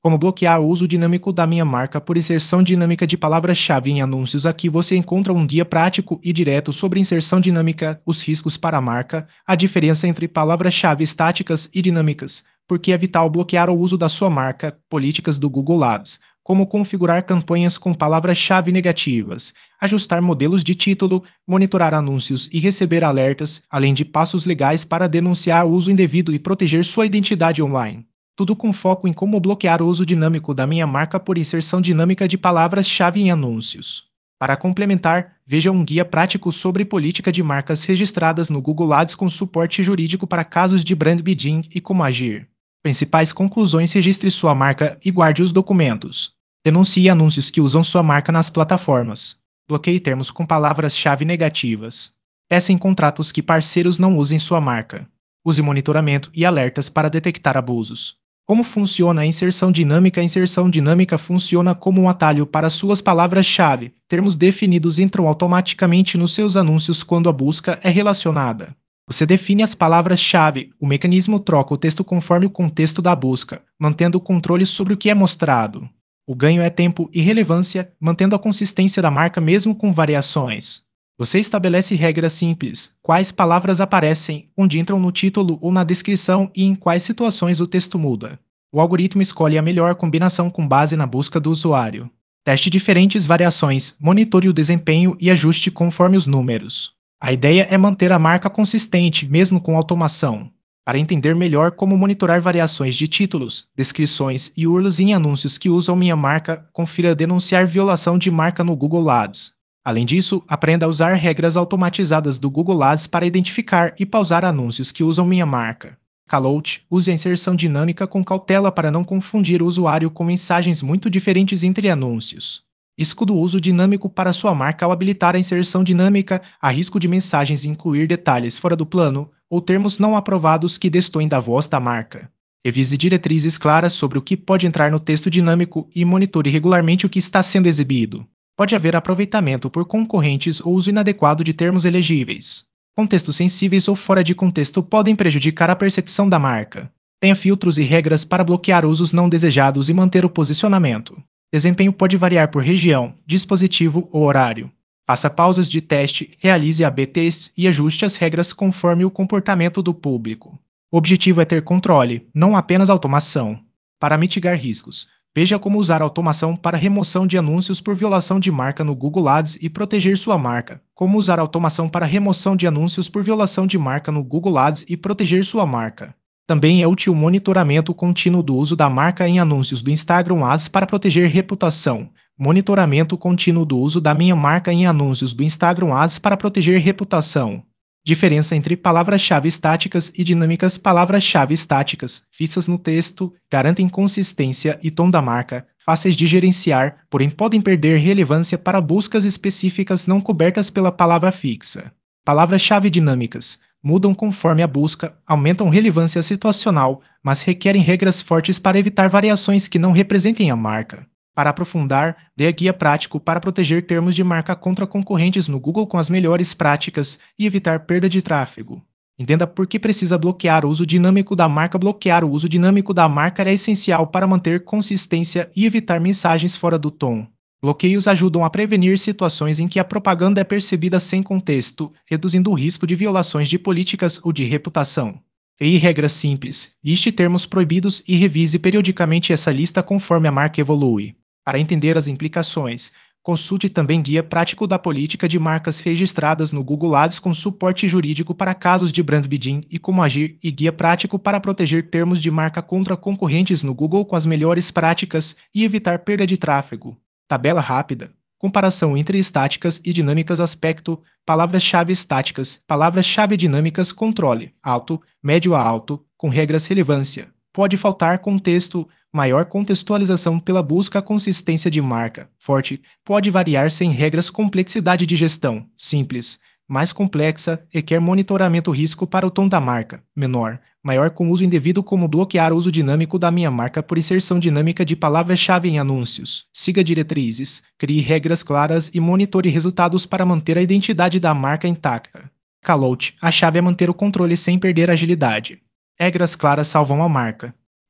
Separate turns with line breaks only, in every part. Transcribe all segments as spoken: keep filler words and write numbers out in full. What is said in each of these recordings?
Como bloquear o uso dinâmico da minha marca por inserção dinâmica de palavras-chave em anúncios. Aqui você encontra um guia prático e direto sobre inserção dinâmica, os riscos para a marca, a diferença entre palavras-chave estáticas e dinâmicas, por que é vital bloquear o uso da sua marca, políticas do Google Ads, como configurar campanhas com palavras-chave negativas, ajustar modelos de título, monitorar anúncios e receber alertas, além de passos legais para denunciar o uso indevido e proteger sua identidade online. Tudo com foco em como bloquear o uso dinâmico da minha marca por inserção dinâmica de palavras-chave em anúncios. Para complementar, veja um guia prático sobre política de marcas registradas no Google Ads com suporte jurídico para casos de brand bidding e como agir. Principais conclusões: registre sua marca e guarde os documentos. Denuncie anúncios que usam sua marca nas plataformas. Bloqueie termos com palavras-chave negativas. Peça em contratos que parceiros não usem sua marca. Use monitoramento e alertas para detectar abusos. Como funciona a inserção dinâmica? A inserção dinâmica funciona como um atalho para suas palavras-chave. Termos definidos entram automaticamente nos seus anúncios quando a busca é relacionada. Você define as palavras-chave, o mecanismo troca o texto conforme o contexto da busca, mantendo o controle sobre o que é mostrado. O ganho é tempo e relevância, mantendo a consistência da marca mesmo com variações. Você estabelece regras simples: quais palavras aparecem, onde entram no título ou na descrição e em quais situações o texto muda. O algoritmo escolhe a melhor combinação com base na busca do usuário. Teste diferentes variações, monitore o desempenho e ajuste conforme os números. A ideia é manter a marca consistente, mesmo com automação. Para entender melhor como monitorar variações de títulos, descrições e U R Ls em anúncios que usam minha marca, confira denunciar violação de marca no Google Ads. Além disso, aprenda a usar regras automatizadas do Google Ads para identificar e pausar anúncios que usam minha marca. Callout: use a inserção dinâmica com cautela para não confundir o usuário com mensagens muito diferentes entre anúncios. Escudo: uso dinâmico para sua marca. Ao habilitar a inserção dinâmica, há risco de mensagens incluir detalhes fora do plano ou termos não aprovados que destoem da voz da marca. Revise diretrizes claras sobre o que pode entrar no texto dinâmico e monitore regularmente o que está sendo exibido. Pode haver aproveitamento por concorrentes ou uso inadequado de termos elegíveis. Contextos sensíveis ou fora de contexto podem prejudicar a percepção da marca. Tenha filtros e regras para bloquear usos não desejados e manter o posicionamento. Desempenho pode variar por região, dispositivo ou horário. Faça pausas de teste, realize A B Ts e ajuste as regras conforme o comportamento do público. O objetivo é ter controle, não apenas automação. Para mitigar riscos, veja como usar automação para remoção de anúncios por violação de marca no Google Ads e proteger sua marca. Como usar automação para remoção de anúncios por violação de marca no Google Ads e proteger sua marca. Também é útil o monitoramento contínuo do uso da marca em anúncios do Instagram Ads para proteger reputação. Monitoramento contínuo do uso da minha marca em anúncios do Instagram Ads para proteger reputação. Diferença entre palavras-chave estáticas e dinâmicas. Palavras-chave estáticas, fixas no texto, garantem consistência e tom da marca, fáceis de gerenciar, porém podem perder relevância para buscas específicas não cobertas pela palavra fixa. Palavras-chave dinâmicas mudam conforme a busca, aumentam relevância situacional, mas requerem regras fortes para evitar variações que não representem a marca. Para aprofundar, dê guia prático para proteger termos de marca contra concorrentes no Google com as melhores práticas e evitar perda de tráfego. Entenda por que precisa bloquear o uso dinâmico da marca. Bloquear o uso dinâmico da marca é essencial para manter consistência e evitar mensagens fora do tom. Bloqueios ajudam a prevenir situações em que a propaganda é percebida sem contexto, reduzindo o risco de violações de políticas ou de reputação. Crie regras simples, liste termos proibidos e revise periodicamente essa lista conforme a marca evolui. Para entender as implicações, consulte também guia prático da política de marcas registradas no Google Ads com suporte jurídico para casos de brand bidding e como agir e guia prático para proteger termos de marca contra concorrentes no Google com as melhores práticas e evitar perda de tráfego. Tabela rápida. Comparação entre estáticas e dinâmicas. Aspecto: palavras-chave estáticas, palavras-chave dinâmicas. Controle: alto, médio a alto, com regras. Relevância: pode faltar contexto, maior contextualização pela busca. Consistência de marca: forte, pode variar sem regras. Complexidade de gestão: simples, mais complexa, requer monitoramento. Risco para o tom da marca: menor, maior com uso indevido. Como bloquear o uso dinâmico da minha marca por inserção dinâmica de palavras-chave em anúncios. Siga diretrizes, crie regras claras e monitore resultados para manter a identidade da marca intacta. Callout: a chave é manter o controle sem perder a agilidade. Regras claras salvam a marca.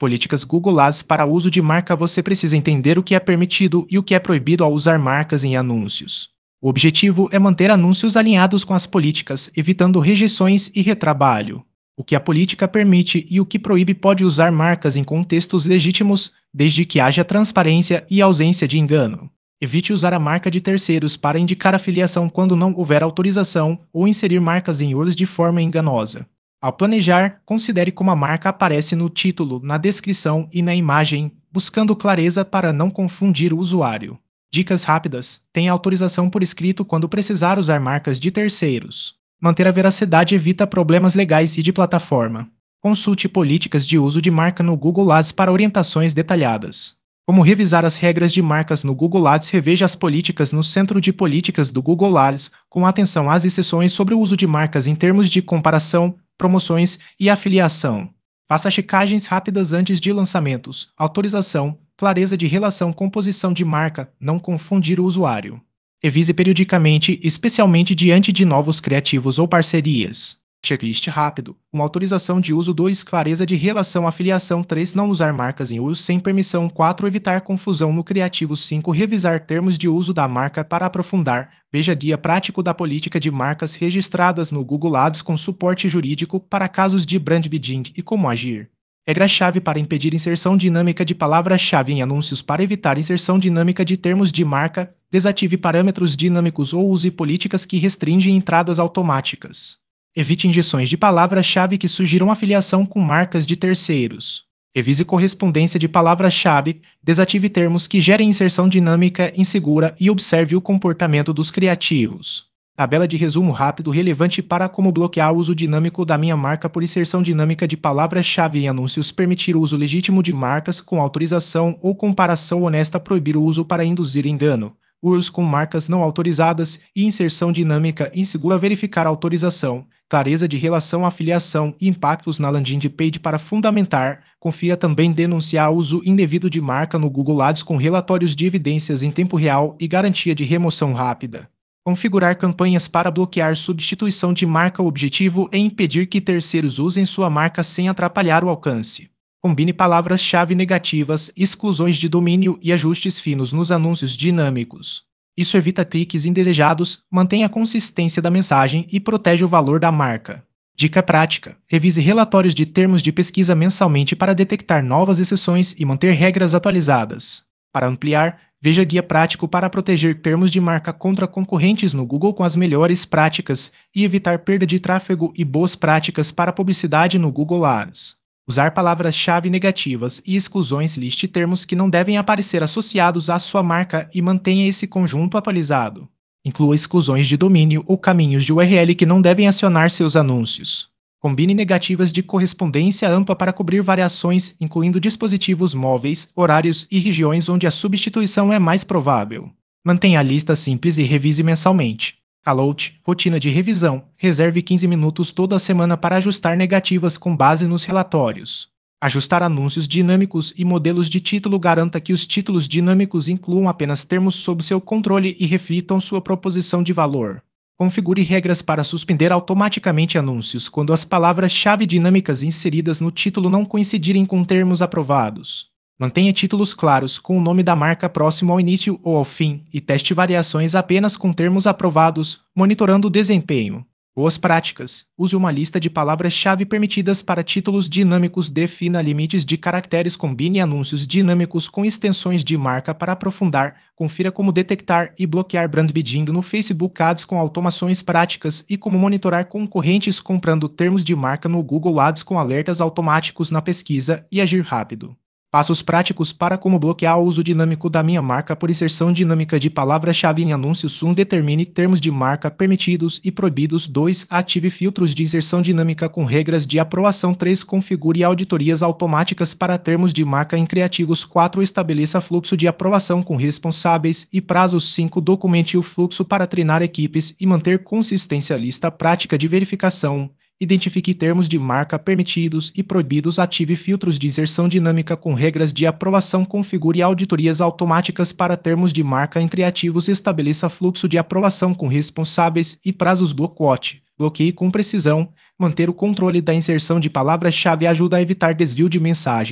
Políticas Google Ads para uso de marca. Você precisa entender o que é permitido e o que é proibido ao usar marcas em anúncios. O objetivo é manter anúncios alinhados com as políticas, evitando rejeições e retrabalho. O que a política permite e o que proíbe pode usar marcas em contextos legítimos, desde que haja transparência e ausência de engano. Evite usar a marca de terceiros para indicar afiliação quando não houver autorização ou inserir marcas em U R Ls de forma enganosa. Ao planejar, considere como a marca aparece no título, na descrição e na imagem, buscando clareza para não confundir o usuário. Dicas rápidas: tenha autorização por escrito quando precisar usar marcas de terceiros. Manter a veracidade evita problemas legais e de plataforma. Consulte políticas de uso de marca no Google Ads para orientações detalhadas. Como revisar as regras de marcas no Google Ads? Reveja as políticas no Centro de Políticas do Google Ads, com atenção às exceções sobre o uso de marcas em termos de comparação, promoções e afiliação. Faça checagens rápidas antes de lançamentos, autorização, clareza de relação, composição de marca, não confundir o usuário. Revise periodicamente, especialmente diante de novos criativos ou parcerias. Checklist rápido. uma Autorização de uso. dois Clareza de relação. Afiliação. três Não usar marcas em uso sem permissão. quatro Evitar confusão no criativo. cinco Revisar termos de uso da marca para aprofundar. Veja guia prático da política de marcas registradas no Google Ads com suporte jurídico para casos de brand bidding e como agir. Regra-chave para impedir inserção dinâmica de palavra-chave em anúncios. Para evitar inserção dinâmica de termos de marca, desative parâmetros dinâmicos ou use políticas que restringem entradas automáticas. Evite injeções de palavra-chave que sugiram afiliação com marcas de terceiros. Revise correspondência de palavra-chave, desative termos que gerem inserção dinâmica insegura e observe o comportamento dos criativos. Tabela de resumo rápido relevante para como bloquear o uso dinâmico da minha marca por inserção dinâmica de palavra-chave em anúncios. Permitir o uso legítimo de marcas com autorização ou comparação honesta. Proibir o uso para induzir engano. U R Ls com marcas não autorizadas e inserção dinâmica insegura. Verificar a autorização, clareza de relação, afiliação e impactos na landing page para fundamentar. Confia também denunciar uso indevido de marca no Google Ads com relatórios de evidências em tempo real e garantia de remoção rápida. Configurar campanhas para bloquear substituição de marca. O objetivo é impedir que terceiros usem sua marca sem atrapalhar o alcance. Combine palavras-chave negativas, exclusões de domínio e ajustes finos nos anúncios dinâmicos. Isso evita cliques indesejados, mantém a consistência da mensagem e protege o valor da marca. Dica prática: revise relatórios de termos de pesquisa mensalmente para detectar novas exceções e manter regras atualizadas. Para ampliar, veja guia prático para proteger termos de marca contra concorrentes no Google com as melhores práticas e evitar perda de tráfego e boas práticas para publicidade no Google Ads. Usar palavras-chave negativas e exclusões. Liste termos que não devem aparecer associados à sua marca e mantenha esse conjunto atualizado. Inclua exclusões de domínio ou caminhos de U R L que não devem acionar seus anúncios. Combine negativas de correspondência ampla para cobrir variações, incluindo dispositivos móveis, horários e regiões onde a substituição é mais provável. Mantenha a lista simples e revise mensalmente. Callout, rotina de revisão. Reserve quinze minutos toda semana para ajustar negativas com base nos relatórios. Ajustar anúncios dinâmicos e modelos de título. Garanta que os títulos dinâmicos incluam apenas termos sob seu controle e reflitam sua proposição de valor. Configure regras para suspender automaticamente anúncios quando as palavras-chave dinâmicas inseridas no título não coincidirem com termos aprovados. Mantenha títulos claros com o nome da marca próximo ao início ou ao fim e teste variações apenas com termos aprovados, monitorando o desempenho. Boas práticas: use uma lista de palavras-chave permitidas para títulos dinâmicos. Defina limites de caracteres. Combine anúncios dinâmicos com extensões de marca para aprofundar. Confira como detectar e bloquear brand bidding no Facebook Ads com automações práticas e como monitorar concorrentes comprando termos de marca no Google Ads com alertas automáticos na pesquisa e agir rápido. Passos práticos para como bloquear o uso dinâmico da minha marca por inserção dinâmica de palavra-chave em anúncios. um Determine termos de marca permitidos e proibidos. dois Ative filtros de inserção dinâmica com regras de aprovação. três Configure auditorias automáticas para termos de marca em criativos. quatro Estabeleça fluxo de aprovação com responsáveis e prazos. cinco Documente o fluxo para treinar equipes e manter consistência. Lista prática de verificação. Identifique termos de marca permitidos e proibidos. Ative filtros de inserção dinâmica com regras de aprovação. Configure auditorias automáticas para termos de marca em criativos. Estabeleça fluxo de aprovação com responsáveis e prazos. Blockwatch. Bloqueie com precisão. Manter o controle da inserção de palavra-chave ajuda a evitar desvio de mensagem.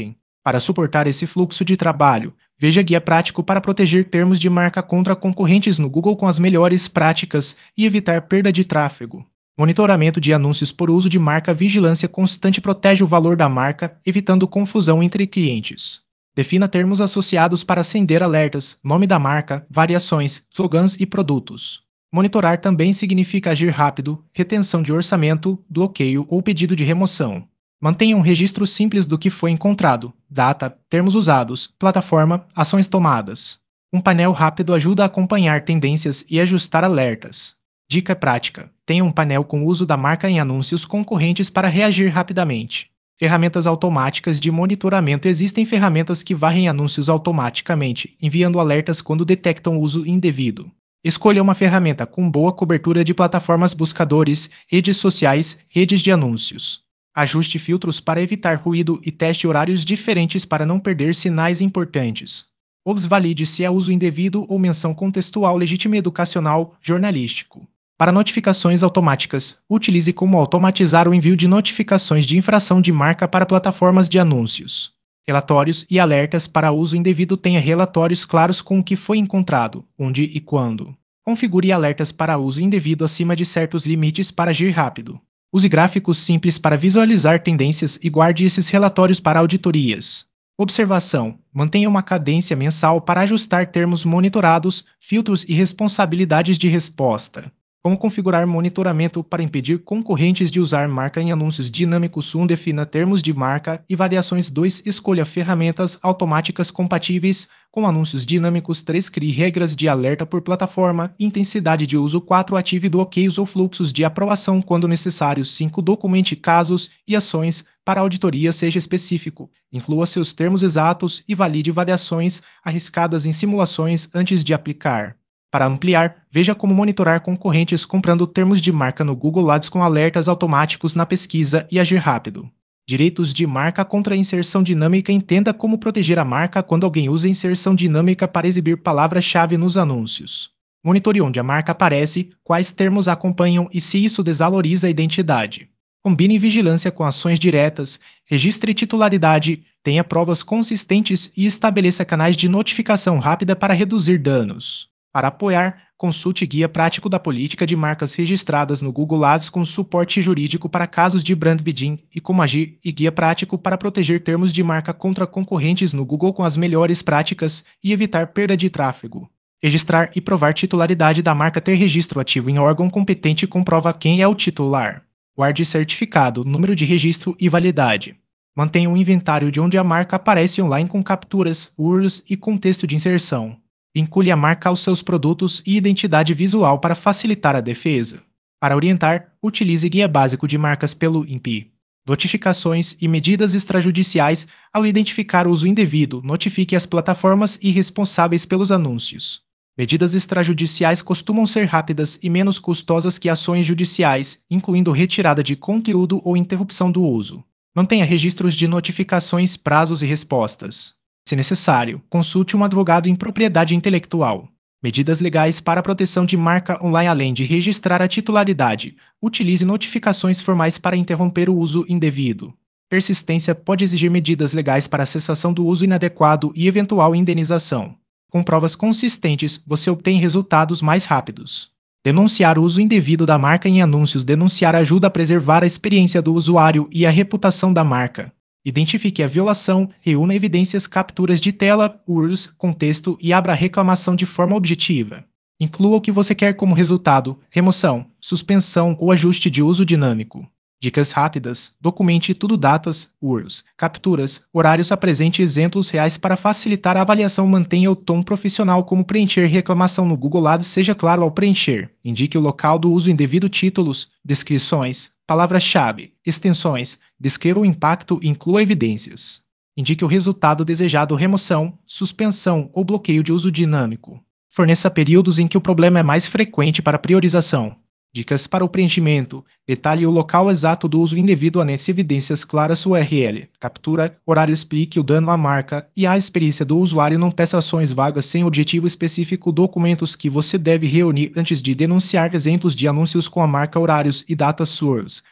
Para suportar esse fluxo de trabalho, veja guia prático para proteger termos de marca contra concorrentes no Google com as melhores práticas e evitar perda de tráfego. Monitoramento de anúncios por uso de marca. Vigilância constante protege o valor da marca, evitando confusão entre clientes. Defina termos associados para acender alertas, nome da marca, variações, slogans e produtos. Monitorar também significa agir rápido, retenção de orçamento, bloqueio ou pedido de remoção. Mantenha um registro simples do que foi encontrado, data, termos usados, plataforma, ações tomadas. Um painel rápido ajuda a acompanhar tendências e ajustar alertas. Dica prática: tenha um painel com o uso da marca em anúncios concorrentes para reagir rapidamente. Ferramentas automáticas de monitoramento. Existem ferramentas que varrem anúncios automaticamente, enviando alertas quando detectam uso indevido. Escolha uma ferramenta com boa cobertura de plataformas, buscadores, redes sociais, redes de anúncios. Ajuste filtros para evitar ruído e teste horários diferentes para não perder sinais importantes. Os valide se é uso indevido ou menção contextual legítima, educacional, jornalístico. Para notificações automáticas, utilize como automatizar o envio de notificações de infração de marca para plataformas de anúncios. Relatórios e alertas para uso indevido. Tenha relatórios claros com o que foi encontrado, onde e quando. Configure alertas para uso indevido acima de certos limites para agir rápido. Use gráficos simples para visualizar tendências e guarde esses relatórios para auditorias. Observação: mantenha uma cadência mensal para ajustar termos monitorados, filtros e responsabilidades de resposta. Como configurar monitoramento para impedir concorrentes de usar marca em anúncios dinâmicos? um Defina termos de marca e variações. dois Escolha ferramentas automáticas compatíveis com anúncios dinâmicos. três Crie regras de alerta por plataforma, intensidade de uso. quatro Ative bloqueios ou fluxos de aprovação quando necessário. cinco Documente casos e ações para auditoria. Seja específico, inclua seus termos exatos e valide variações arriscadas em simulações antes de aplicar. Para ampliar, veja como monitorar concorrentes comprando termos de marca no Google Ads com alertas automáticos na pesquisa e agir rápido. Direitos de marca contra inserção dinâmica. Entenda como proteger a marca quando alguém usa inserção dinâmica para exibir palavra-chave nos anúncios. Monitore onde a marca aparece, quais termos a acompanham e se isso desvaloriza a identidade. Combine vigilância com ações diretas, registre titularidade, tenha provas consistentes e estabeleça canais de notificação rápida para reduzir danos. Para apoiar, consulte guia prático da política de marcas registradas no Google Ads com suporte jurídico para casos de brand bidding e como agir e guia prático para proteger termos de marca contra concorrentes no Google com as melhores práticas e evitar perda de tráfego. Registrar e provar titularidade da marca. Ter registro ativo em órgão competente comprova quem é o titular. Guarde certificado, número de registro e validade. Mantenha um inventário de onde a marca aparece online com capturas, U R Ls e contexto de inserção. Vincule a marca aos seus produtos e identidade visual para facilitar a defesa. Para orientar, utilize guia básico de marcas pelo I N P I. Notificações e medidas extrajudiciais. Ao identificar o uso indevido, notifique as plataformas e responsáveis pelos anúncios. Medidas extrajudiciais costumam ser rápidas e menos custosas que ações judiciais, incluindo retirada de conteúdo ou interrupção do uso. Mantenha registros de notificações, prazos e respostas. Se necessário, consulte um advogado em propriedade intelectual. Medidas legais para a proteção de marca online. Além de registrar a titularidade, utilize notificações formais para interromper o uso indevido. Persistência pode exigir medidas legais para a cessação do uso inadequado e eventual indenização. Com provas consistentes, você obtém resultados mais rápidos. Denunciar o uso indevido da marca em anúncios. Denunciar ajuda a preservar a experiência do usuário e a reputação da marca. Identifique a violação, reúna evidências, capturas de tela, U R Ls, contexto e abra a reclamação de forma objetiva. Inclua o que você quer como resultado: remoção, suspensão ou ajuste de uso dinâmico. Dicas rápidas: documente tudo, datas, U R Ls, capturas, horários. Apresente exemplos reais para facilitar a avaliação. Mantenha o tom profissional como preencher reclamação no Google Ads. Seja claro ao preencher. Indique o local do uso indevido, títulos, descrições, palavra-chave, extensões. Descreva o impacto e inclua evidências. Indique o resultado desejado: remoção, suspensão ou bloqueio de uso dinâmico. Forneça períodos em que o problema é mais frequente para priorização. Dicas para o preenchimento: detalhe o local exato do uso indevido, anexo evidências claras, U R L, captura, horário, explique o dano à marca e a experiência do usuário. Não peça ações vagas sem objetivo específico. Documentos que você deve reunir antes de denunciar: exemplos de anúncios com a marca, horários e datas, U R Ls,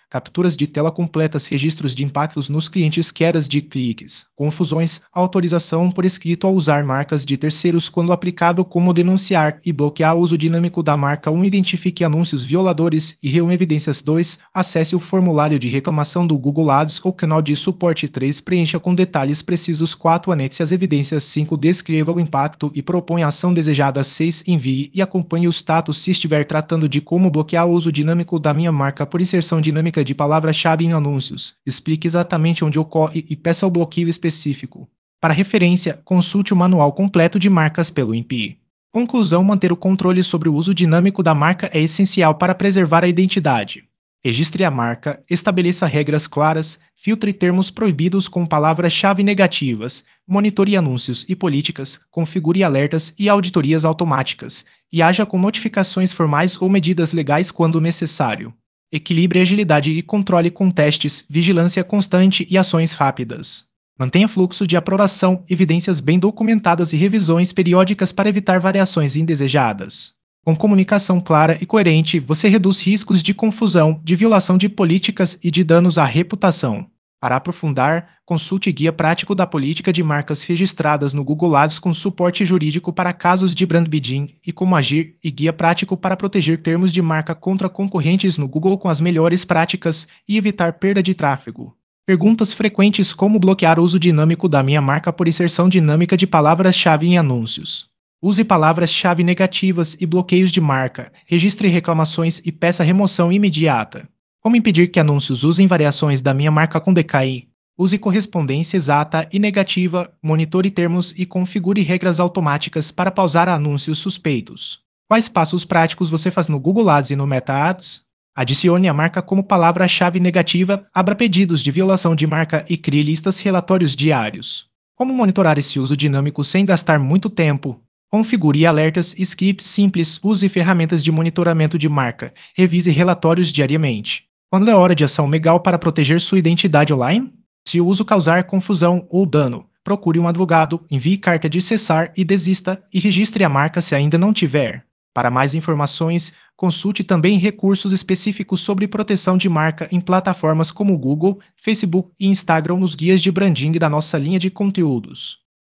capturas de tela completas, registros de impactos nos clientes, quedas de cliques, confusões, autorização por escrito ao usar marcas de terceiros quando aplicável, como denunciar e bloquear o uso dinâmico da marca. um Identifique anúncios violadores e reúna evidências. dois Acesse o formulário de reclamação do Google Ads ou canal de suporte. três Preencha com detalhes precisos. quatro Anexe as evidências. cinco Descreva o impacto e proponha a ação desejada. seis Envie e acompanhe o status se estiver tratando de como bloquear o uso dinâmico da minha marca por inserção dinâmica de palavra-chave em anúncios. Explique exatamente onde ocorre e peça o bloqueio específico. Para referência, consulte o manual completo de marcas pelo I N P I. Conclusão: manter o controle sobre o uso dinâmico da marca é essencial para preservar a identidade. Registre a marca, estabeleça regras claras, filtre termos proibidos com palavras-chave negativas, monitore anúncios e políticas, configure alertas e auditorias automáticas, e haja com notificações formais ou medidas legais quando necessário. Equilibre agilidade e controle com testes, vigilância constante e ações rápidas. Mantenha fluxo de aprovação, evidências bem documentadas e revisões periódicas para evitar variações indesejadas. Com comunicação clara e coerente, você reduz riscos de confusão, de violação de políticas e de danos à reputação. Para aprofundar, consulte Guia Prático da Política de Marcas Registradas no Google Ads com suporte jurídico para casos de brand bidding e como agir, e Guia Prático para proteger termos de marca contra concorrentes no Google com as melhores práticas e evitar perda de tráfego. Perguntas frequentes: como bloquear o uso dinâmico da minha marca por inserção dinâmica de palavras-chave em anúncios? Use palavras-chave negativas e bloqueios de marca, registre reclamações e peça remoção imediata. Como impedir que anúncios usem variações da minha marca com D K I? Use correspondência exata e negativa, monitore termos e configure regras automáticas para pausar anúncios suspeitos. Quais passos práticos você faz no Google Ads e no Meta Ads? Adicione a marca como palavra-chave negativa, abra pedidos de violação de marca e crie listas relatórios diários. Como monitorar esse uso dinâmico sem gastar muito tempo? Configure alertas e scripts simples, use ferramentas de monitoramento de marca, revise relatórios diariamente. Quando é hora de ação legal para proteger sua identidade online? Se o uso causar confusão ou dano, procure um advogado, envie carta de cessar e desista, e registre a marca se ainda não tiver. Para mais informações, consulte também recursos específicos sobre proteção de marca em plataformas como Google, Facebook e Instagram nos guias de branding da nossa linha de conteúdos.